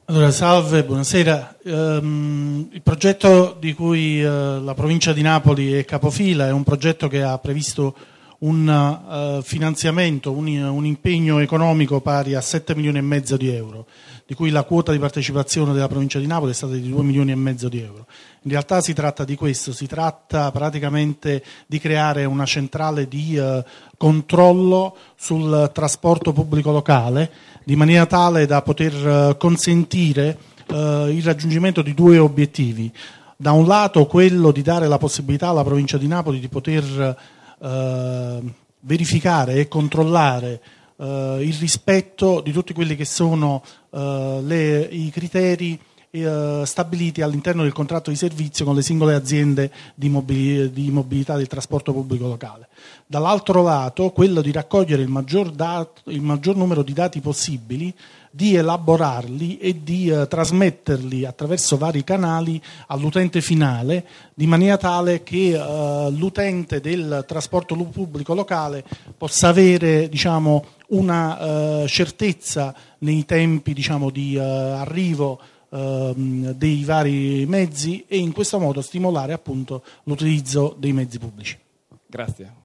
Allora, salve, buonasera. Il progetto di cui la provincia di Napoli è capofila è un progetto che ha previsto un finanziamento, un impegno economico pari a 7 milioni e mezzo di euro, di cui la quota di partecipazione della provincia di Napoli è stata di 2 milioni e mezzo di euro. In realtà si tratta di questo, si tratta praticamente di creare una centrale di controllo sul trasporto pubblico locale, di maniera tale da poter consentire il raggiungimento di due obiettivi. Da un lato quello di dare la possibilità alla provincia di Napoli di poter verificare e controllare il rispetto di tutti quelli che sono i criteri stabiliti all'interno del contratto di servizio con le singole aziende di mobilità del trasporto pubblico locale. Dall'altro lato quello di raccogliere il maggior numero di dati possibili, di elaborarli e di trasmetterli attraverso vari canali all'utente finale, di maniera tale che l'utente del trasporto pubblico locale possa avere una certezza nei tempi di arrivo dei vari mezzi e in questo modo stimolare appunto l'utilizzo dei mezzi pubblici. Grazie.